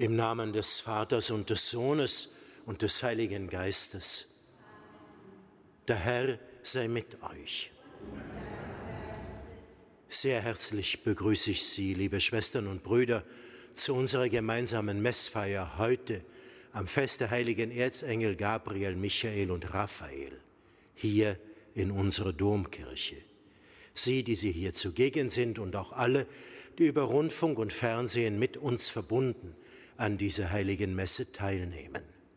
Im Namen des Vaters und des Sohnes und des Heiligen Geistes. Der Herr sei mit euch. Sehr herzlich begrüße ich Sie, liebe Schwestern und Brüder, zu unserer gemeinsamen Messfeier heute am Fest der heiligen Erzengel Gabriel, Michael und Raphael, hier in unserer Domkirche. Sie, die hier zugegen sind und auch alle, die über Rundfunk und Fernsehen mit uns verbunden an dieser heiligen Messe teilnehmen.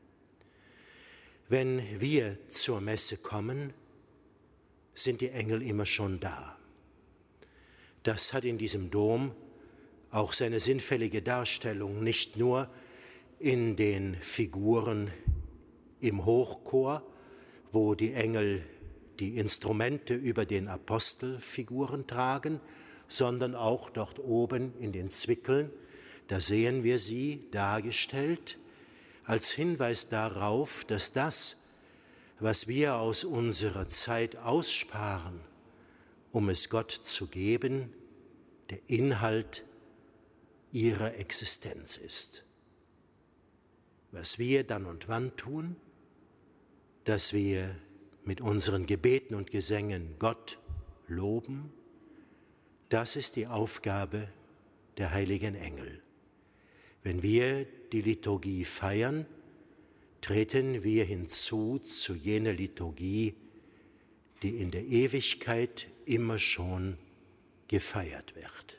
Wenn wir zur Messe kommen, sind die Engel immer schon da. Das hat in diesem Dom auch seine sinnfällige Darstellung, nicht nur in den Figuren im Hochchor, wo die Engel die Instrumente über den Apostelfiguren tragen, sondern auch dort oben in den Zwickeln. Da sehen wir sie dargestellt als Hinweis darauf, dass das, was wir aus unserer Zeit aussparen, um es Gott zu geben, der Inhalt ihrer Existenz ist. Was wir dann und wann tun, dass wir mit unseren Gebeten und Gesängen Gott loben, das ist die Aufgabe der heiligen Engel. Wenn wir die Liturgie feiern, treten wir hinzu zu jener Liturgie, die in der Ewigkeit immer schon gefeiert wird.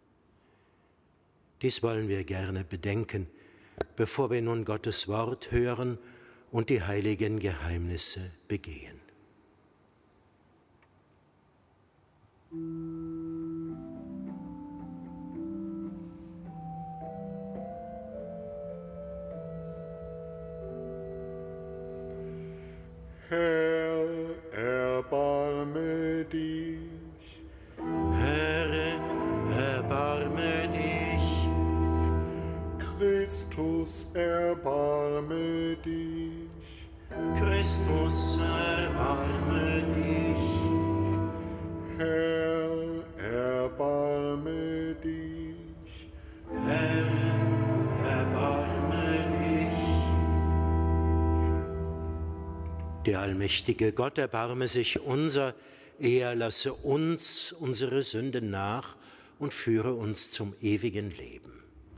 Dies wollen wir gerne bedenken, bevor wir nun Gottes Wort hören und die heiligen Geheimnisse begehen. Herr, erbarme dich. Herr, erbarme dich. Christus, erbarme dich. Christus, erbarme dich. Herr, erbarme dich. Herr, erbarme dich. Der allmächtige Gott erbarme sich unser, er lasse uns unsere Sünden nach und führe uns zum ewigen Leben.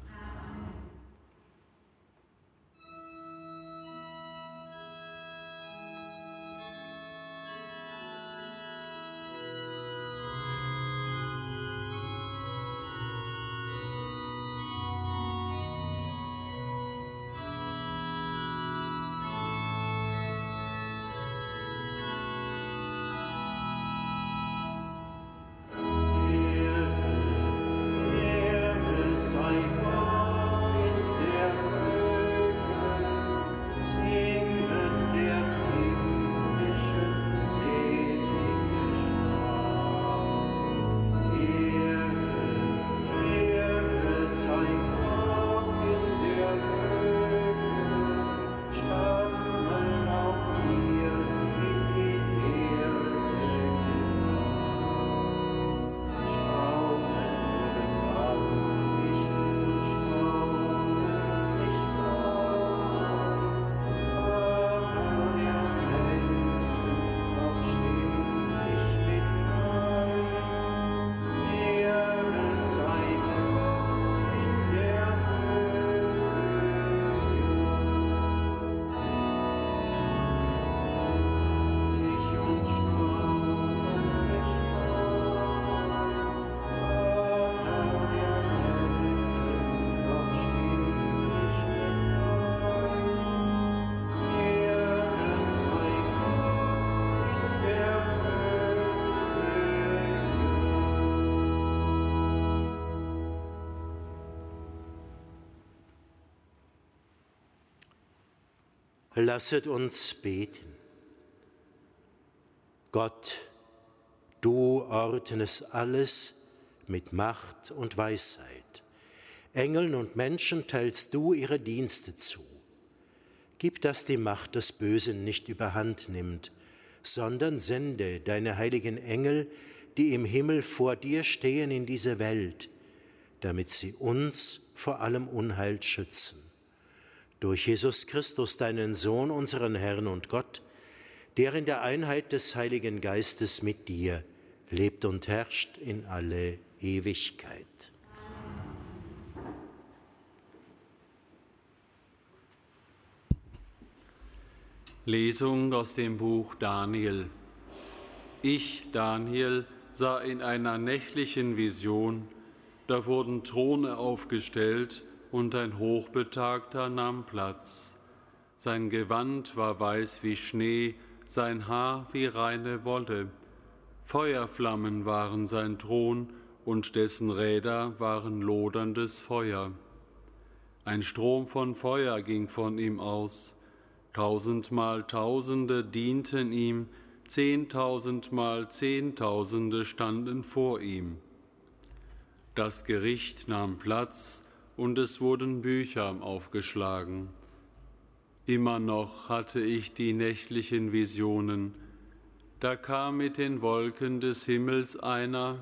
Lasset uns beten. Gott, du ordnest alles mit Macht und Weisheit. Engeln und Menschen teilst du ihre Dienste zu. Gib, dass die Macht des Bösen nicht überhand nimmt, sondern sende deine heiligen Engel, die im Himmel vor dir stehen in diese Welt, damit sie uns vor allem Unheil schützen. Durch Jesus Christus, deinen Sohn, unseren Herrn und Gott, der in der Einheit des Heiligen Geistes mit dir lebt und herrscht in alle Ewigkeit. Lesung aus dem Buch Daniel. Ich, Daniel, sah in einer nächtlichen Vision, da wurden Throne aufgestellt und ein Hochbetagter nahm Platz. Sein Gewand war weiß wie Schnee, sein Haar wie reine Wolle. Feuerflammen waren sein Thron und dessen Räder waren loderndes Feuer. Ein Strom von Feuer ging von ihm aus. 1000-mal Tausende dienten ihm, 10.000-mal Zehntausende standen vor ihm. Das Gericht nahm Platz und es wurden Bücher aufgeschlagen. Immer noch hatte ich die nächtlichen Visionen. Da kam mit den Wolken des Himmels einer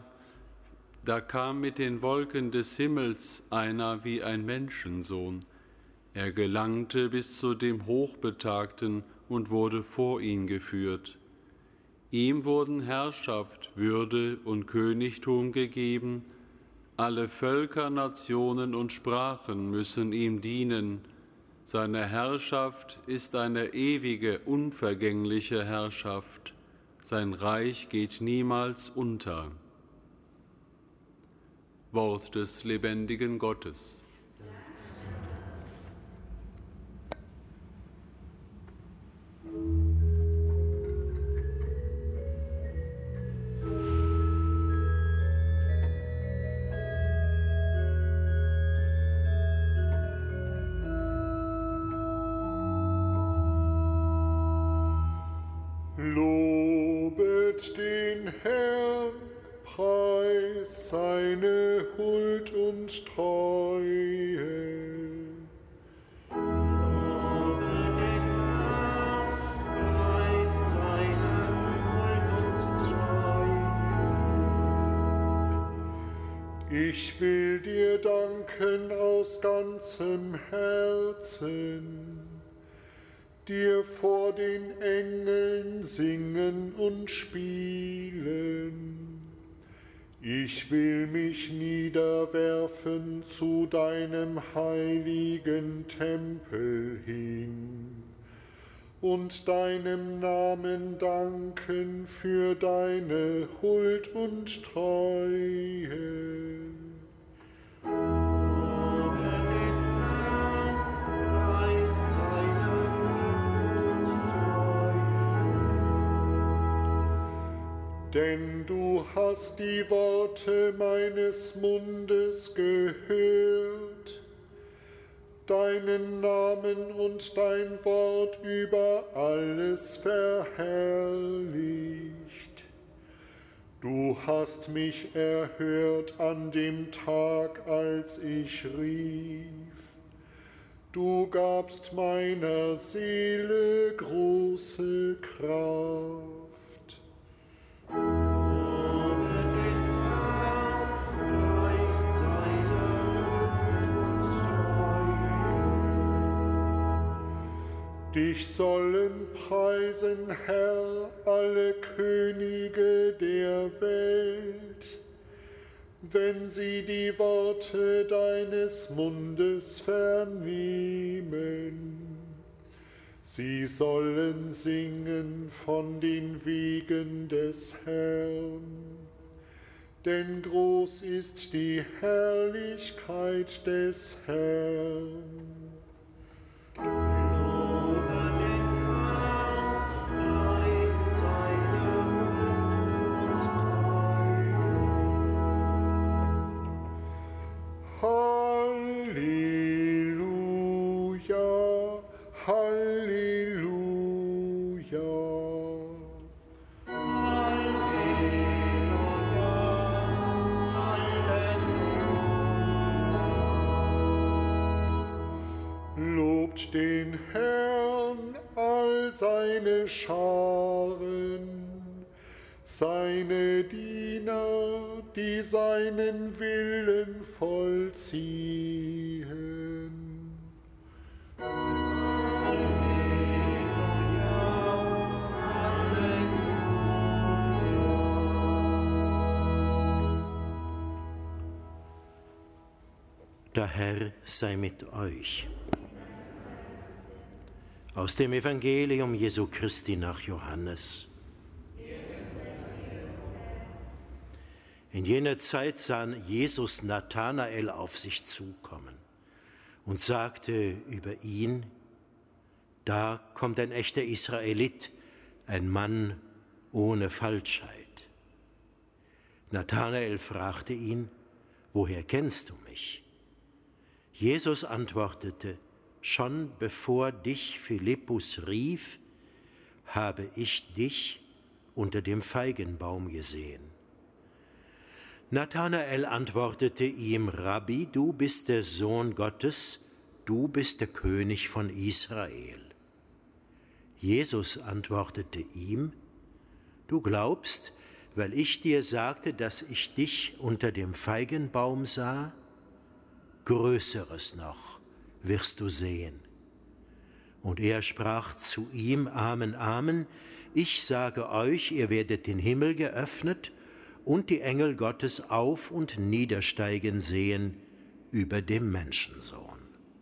wie ein Menschensohn. Er gelangte bis zu dem Hochbetagten und wurde vor ihn geführt. Ihm wurden Herrschaft, Würde und Königtum gegeben. Alle Völker, Nationen und Sprachen müssen ihm dienen. Seine Herrschaft ist eine ewige, unvergängliche Herrschaft. Sein Reich geht niemals unter. Wort des lebendigen Gottes. Lobet den Herrn, preist seine Huld und Treue. Ich will dir danken aus ganzem Herzen, dir vor den Engeln singen und spielen. Ich will mich niederwerfen zu deinem heiligen Tempel hin und deinem Namen danken für deine Huld und Treue. Denn du hast die Worte meines Mundes gehört, deinen Namen und dein Wort über alles verherrlicht. Du hast mich erhört an dem Tag, als ich rief. Du gabst meiner Seele große Kraft. Dich sollen preisen, Herr, alle Könige der Welt, wenn sie die Worte deines Mundes vernehmen. Sie sollen singen von den Wegen des Herrn, denn groß ist die Herrlichkeit des Herrn. Halleluja, Halleluja. Lobt den Herrn, all seine Scharen, seine Diener, die seinen Willen vollziehen. Der Herr sei mit euch. Aus dem Evangelium Jesu Christi nach Johannes. In jener Zeit sah Jesus Nathanael auf sich zukommen und sagte über ihn: Da kommt ein echter Israelit, ein Mann ohne Falschheit. Nathanael fragte ihn: Woher kennst du mich? Jesus antwortete: Schon bevor dich Philippus rief, habe ich dich unter dem Feigenbaum gesehen. Nathanael antwortete ihm: Rabbi, du bist der Sohn Gottes, du bist der König von Israel. Jesus antwortete ihm: Du glaubst, weil ich dir sagte, dass ich dich unter dem Feigenbaum sah? Größeres noch wirst du sehen. Und er sprach zu ihm: Amen, Amen, ich sage euch, ihr werdet den Himmel geöffnet und die Engel Gottes auf- und niedersteigen sehen über dem Menschensohn.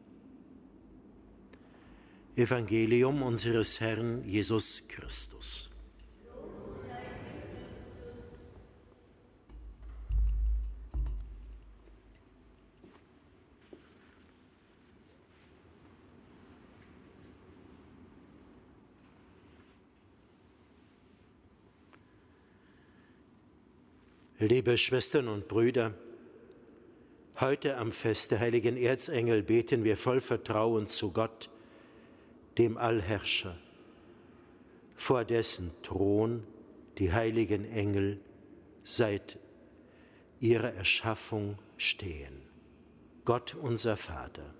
Evangelium unseres Herrn Jesus Christus. Liebe Schwestern und Brüder, heute am Fest der heiligen Erzengel beten wir voll Vertrauen zu Gott, dem Allherrscher, vor dessen Thron die heiligen Engel seit ihrer Erschaffung stehen. Gott, unser Vater.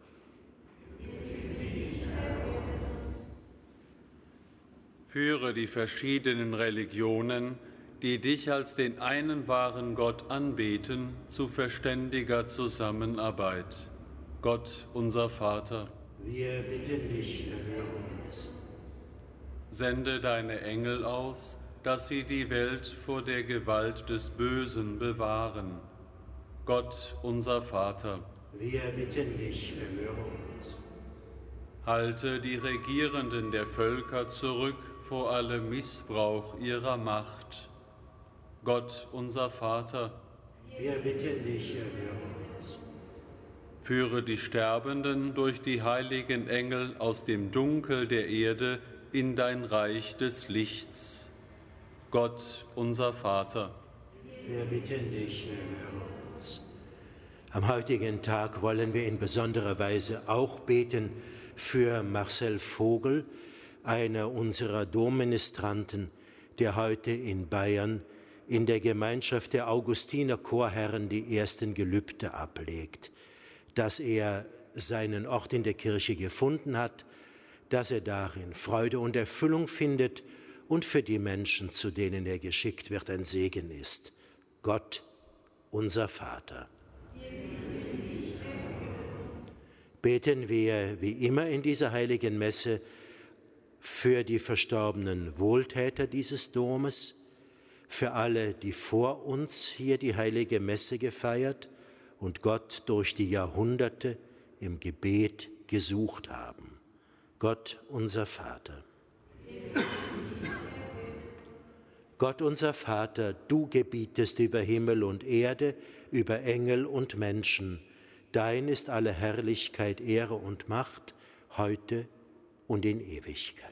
Führe die verschiedenen Religionen, die dich als den einen wahren Gott anbeten, zu verständiger Zusammenarbeit. Gott, unser Vater. Wir bitten dich, erhöre uns. Sende deine Engel aus, dass sie die Welt vor der Gewalt des Bösen bewahren. Gott, unser Vater. Wir bitten dich, erhöre uns. Halte die Regierenden der Völker zurück vor allem Missbrauch ihrer Macht. Gott, unser Vater. Wir bitten dich, erhöre uns. Führe die Sterbenden durch die heiligen Engel aus dem Dunkel der Erde in dein Reich des Lichts. Gott, unser Vater. Wir bitten dich, erhöre uns. Am heutigen Tag wollen wir in besonderer Weise auch beten für Marcel Vogel, einer unserer Domministranten, der heute in Bayern in der Gemeinschaft der Augustiner Chorherren die ersten Gelübde ablegt, dass er seinen Ort in der Kirche gefunden hat, dass er darin Freude und Erfüllung findet und für die Menschen, zu denen er geschickt wird, ein Segen ist. Gott, unser Vater. Beten wir wie immer in dieser heiligen Messe für die verstorbenen Wohltäter dieses Domes, für alle, die vor uns hier die heilige Messe gefeiert und Gott durch die Jahrhunderte im Gebet gesucht haben. Gott, unser Vater. Gott, unser Vater, du gebietest über Himmel und Erde, über Engel und Menschen. Dein ist alle Herrlichkeit, Ehre und Macht, heute und in Ewigkeit.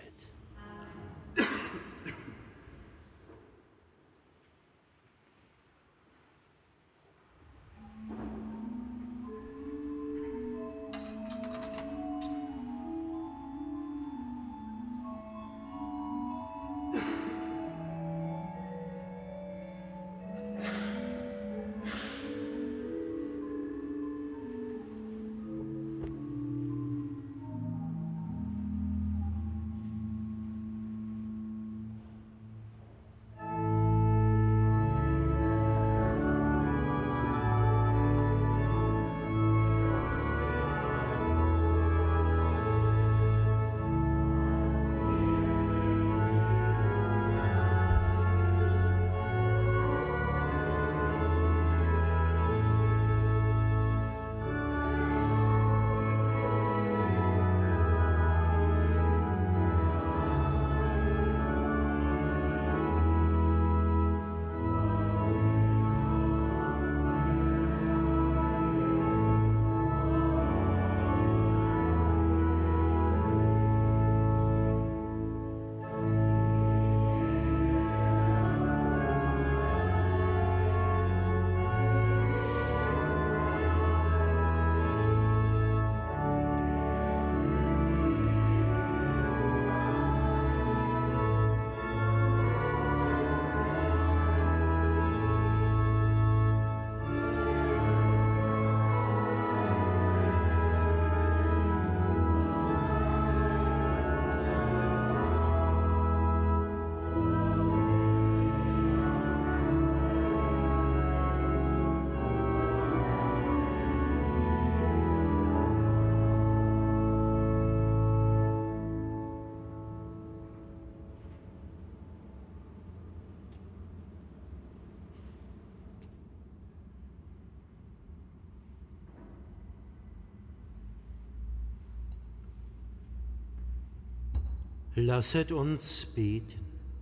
Lasset uns beten.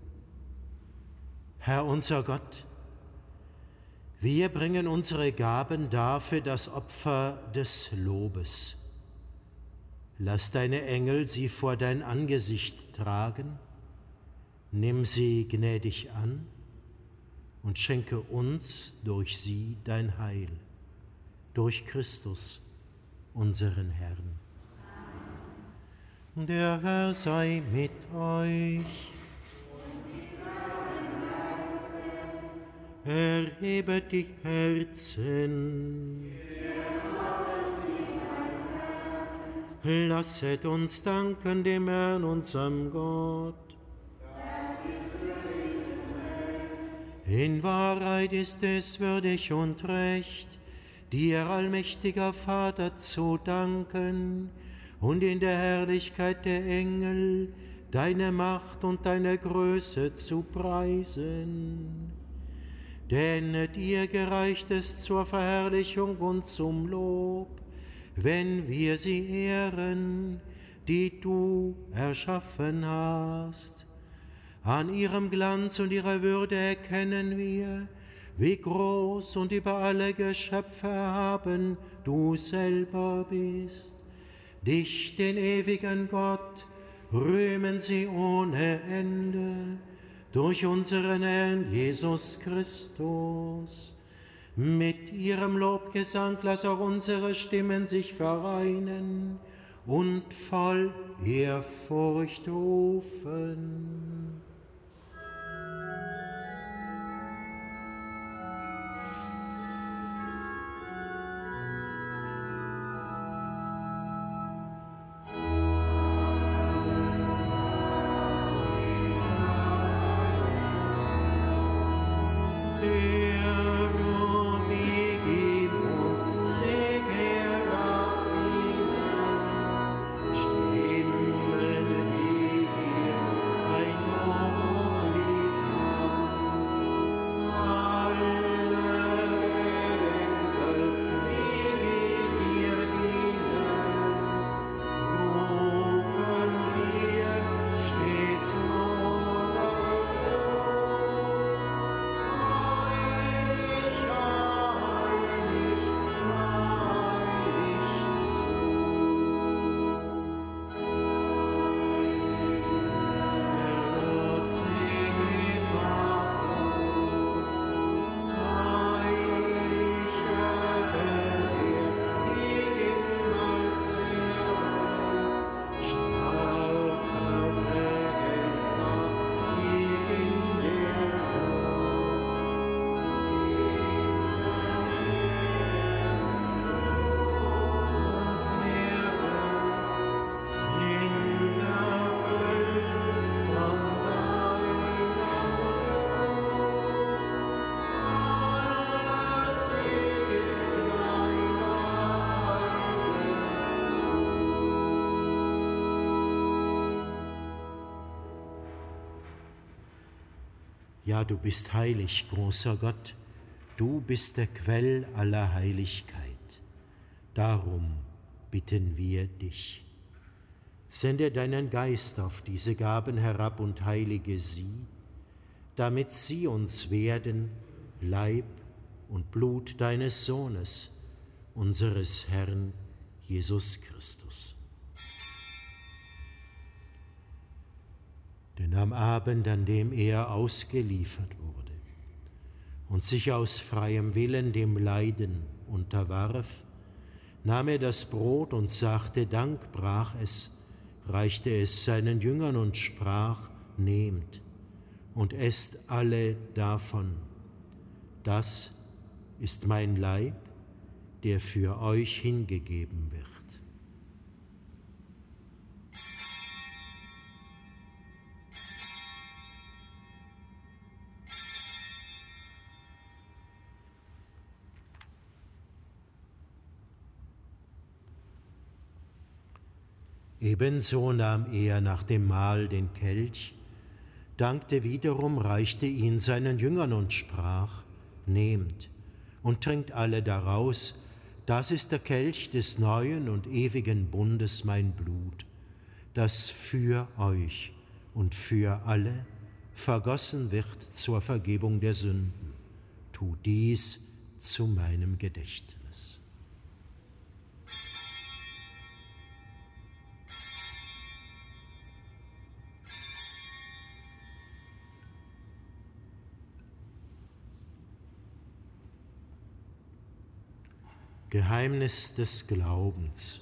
Herr unser Gott, wir bringen unsere Gaben dar für das Opfer des Lobes. Lass deine Engel sie vor dein Angesicht tragen, nimm sie gnädig an und schenke uns durch sie dein Heil, durch Christus, unseren Herrn. Der Herr sei mit euch. Erhebet die Herzen. Lasset uns danken dem Herrn, unserem Gott. In Wahrheit ist es würdig und recht, dir, allmächtiger Vater, zu danken und in der Herrlichkeit der Engel deine Macht und deine Größe zu preisen. Denn dir gereicht es zur Verherrlichung und zum Lob, wenn wir sie ehren, die du erschaffen hast. An ihrem Glanz und ihrer Würde erkennen wir, wie groß und über alle Geschöpfe erhaben du selber bist. Dich, den ewigen Gott, rühmen sie ohne Ende durch unseren Herrn Jesus Christus. Mit ihrem Lobgesang lass auch unsere Stimmen sich vereinen und voll Ehrfurcht rufen. Ja, du bist heilig, großer Gott, du bist der Quell aller Heiligkeit. Darum bitten wir dich. Sende deinen Geist auf diese Gaben herab und heilige sie, damit sie uns werden, Leib und Blut deines Sohnes, unseres Herrn Jesus Christus. Denn am Abend, an dem er ausgeliefert wurde und sich aus freiem Willen dem Leiden unterwarf, nahm er das Brot und sagte Dank, brach es, reichte es seinen Jüngern und sprach, nehmt und esst alle davon. Das ist mein Leib, der für euch hingegeben wird. Ebenso nahm er nach dem Mahl den Kelch, dankte wiederum, reichte ihn seinen Jüngern und sprach, nehmt und trinkt alle daraus, das ist der Kelch des neuen und ewigen Bundes, mein Blut, das für euch und für alle vergossen wird zur Vergebung der Sünden. Tu dies zu meinem Gedächtnis. Geheimnis des Glaubens.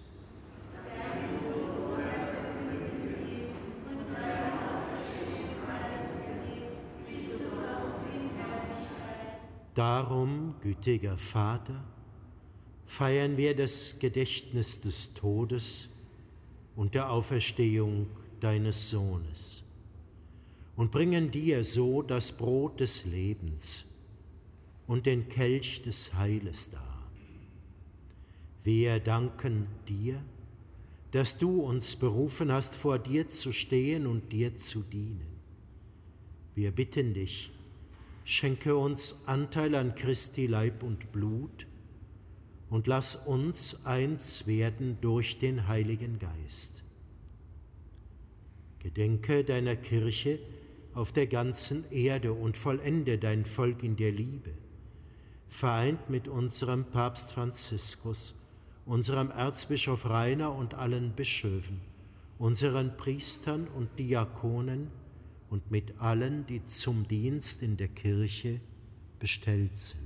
Darum, gütiger Vater, feiern wir das Gedächtnis des Todes und der Auferstehung deines Sohnes und bringen dir so das Brot des Lebens und den Kelch des Heiles dar. Wir danken dir, dass du uns berufen hast, vor dir zu stehen und dir zu dienen. Wir bitten dich, schenke uns Anteil an Christi Leib und Blut und lass uns eins werden durch den Heiligen Geist. Gedenke deiner Kirche auf der ganzen Erde und vollende dein Volk in der Liebe, vereint mit unserem Papst Franziskus, unserem Erzbischof Rainer und allen Bischöfen, unseren Priestern und Diakonen und mit allen, die zum Dienst in der Kirche bestellt sind.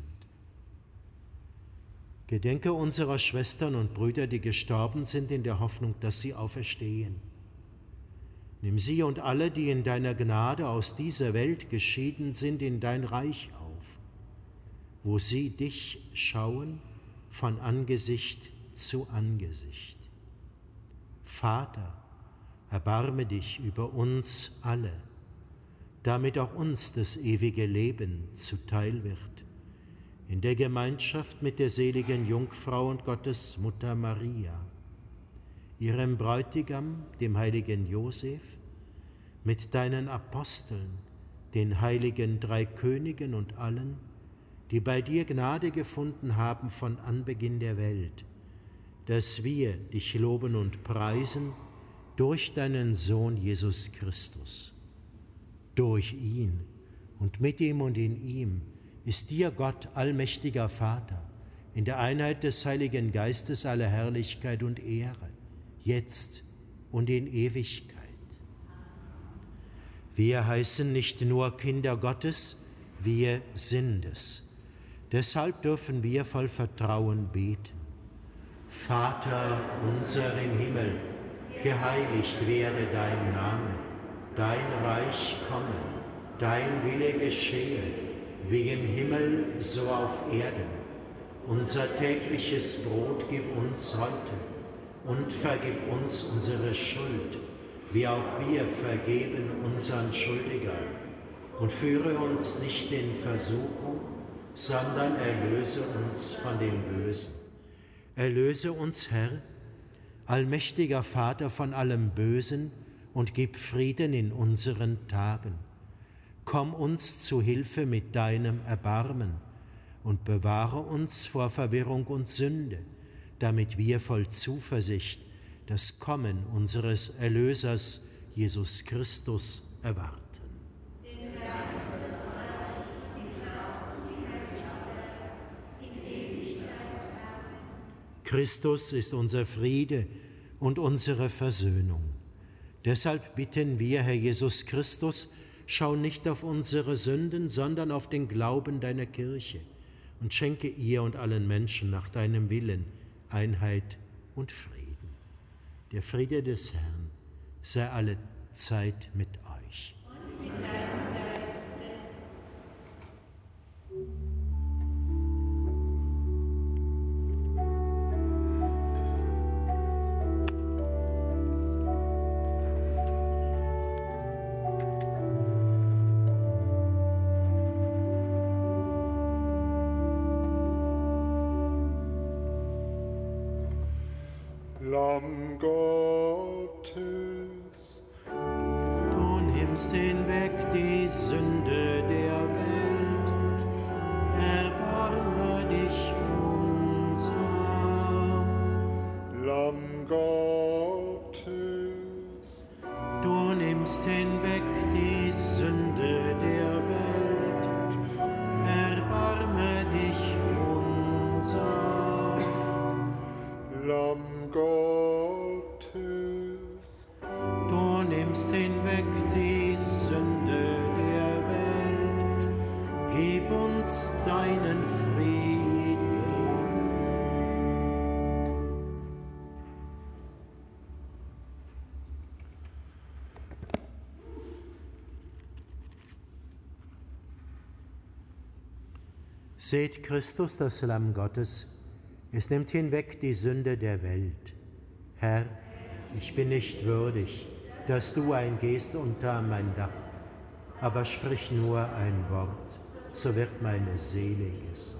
Gedenke unserer Schwestern und Brüder, die gestorben sind, in der Hoffnung, dass sie auferstehen. Nimm sie und alle, die in deiner Gnade aus dieser Welt geschieden sind, in dein Reich auf, wo sie dich schauen von Angesicht zu Angesicht. Vater, erbarme dich über uns alle, damit auch uns das ewige Leben zuteil wird, in der Gemeinschaft mit der seligen Jungfrau und Gottes Mutter Maria, ihrem Bräutigam, dem heiligen Josef, mit deinen Aposteln, den heiligen drei Königen und allen, die bei dir Gnade gefunden haben von Anbeginn der Welt, dass wir dich loben und preisen durch deinen Sohn Jesus Christus. Durch ihn und mit ihm und in ihm ist dir Gott, allmächtiger Vater, in der Einheit des Heiligen Geistes alle Herrlichkeit und Ehre, jetzt und in Ewigkeit. Wir heißen nicht nur Kinder Gottes, wir sind es. Deshalb dürfen wir voll Vertrauen beten. Vater unser im Himmel, geheiligt werde dein Name, dein Reich komme, dein Wille geschehe, wie im Himmel, so auf Erden. Unser tägliches Brot gib uns heute und vergib uns unsere Schuld, wie auch wir vergeben unseren Schuldigern. Und führe uns nicht in Versuchung, sondern erlöse uns von dem Bösen. Erlöse uns, Herr, allmächtiger Vater, von allem Bösen und gib Frieden in unseren Tagen. Komm uns zu Hilfe mit deinem Erbarmen und bewahre uns vor Verwirrung und Sünde, damit wir voll Zuversicht das Kommen unseres Erlösers Jesus Christus erwarten. Christus ist unser Friede und unsere Versöhnung. Deshalb bitten wir, Herr Jesus Christus, schau nicht auf unsere Sünden, sondern auf den Glauben deiner Kirche und schenke ihr und allen Menschen nach deinem Willen Einheit und Frieden. Der Friede des Herrn sei alle Zeit mit euch. Und mit deinem Geiste. Lamm Gottes, du nimmst hinweg die Sünde der Welt, erbarme dich unser. Lamm Gottes, Du nimmst nimmst hinweg die Sünde der Welt, erbarme dich unser. Lamm Gottes, Du nimmst hinweg die Sünde der Welt, gib uns deinen Frieden. Seht Christus, das Lamm Gottes, es nimmt hinweg die Sünde der Welt. Herr, ich bin nicht würdig, dass du eingehst unter mein Dach, aber sprich nur ein Wort, so wird meine Seele gesund.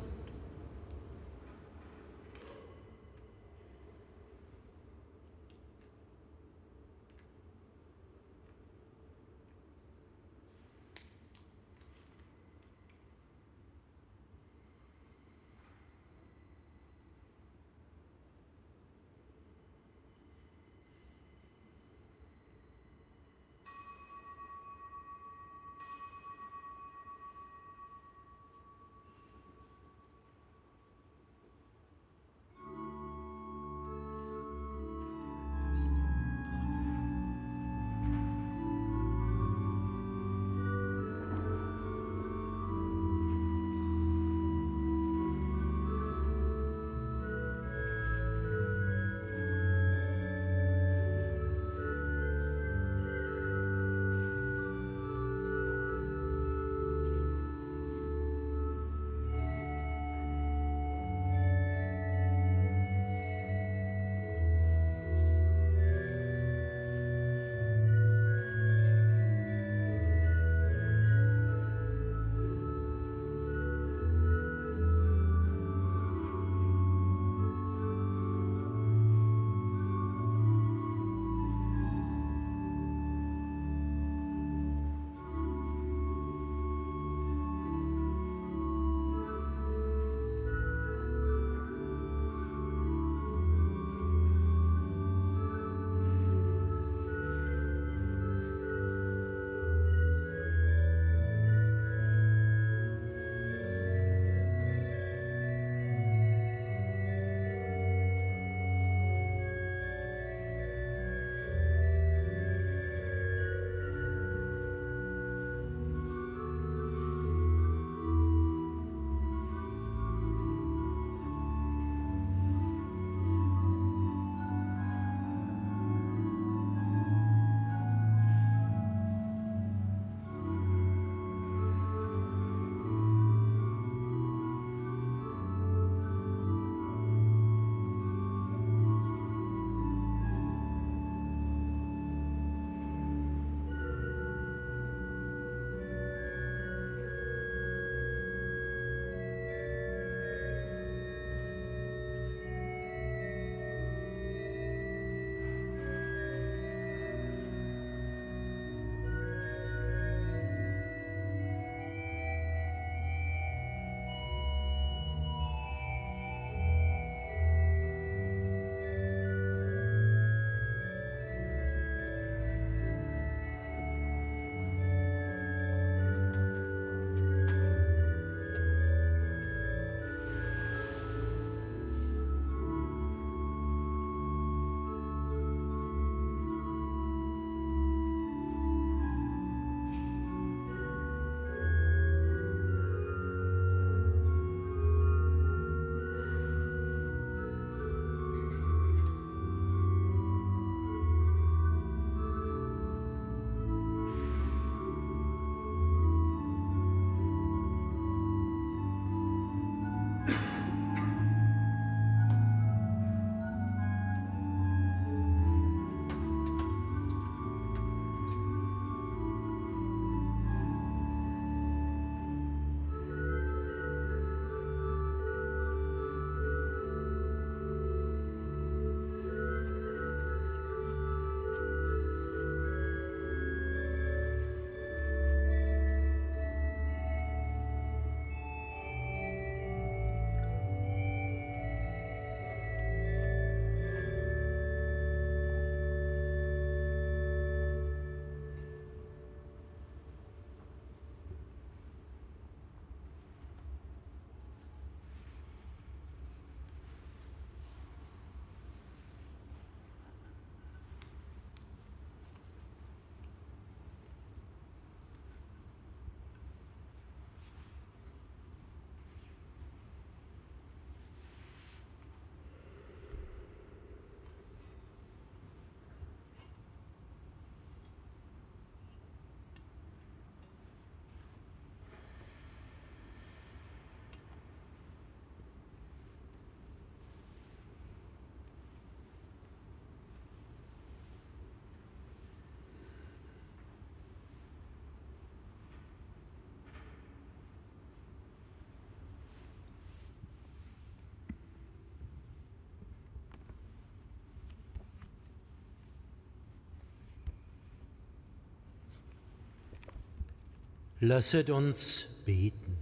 Lasset uns beten.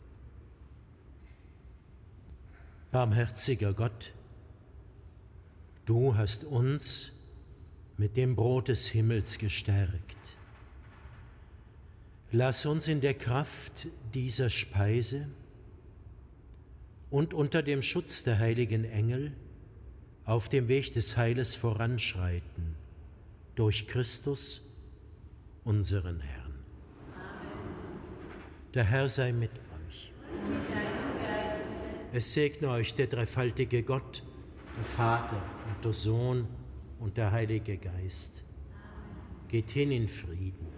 Barmherziger Gott, du hast uns mit dem Brot des Himmels gestärkt. Lass uns in der Kraft dieser Speise und unter dem Schutz der heiligen Engel auf dem Weg des Heiles voranschreiten, durch Christus, unseren Herrn. Amen. Der Herr sei mit euch. Es segne euch der dreifaltige Gott, der Vater und der Sohn und der Heilige Geist. Amen. Geht hin in Frieden.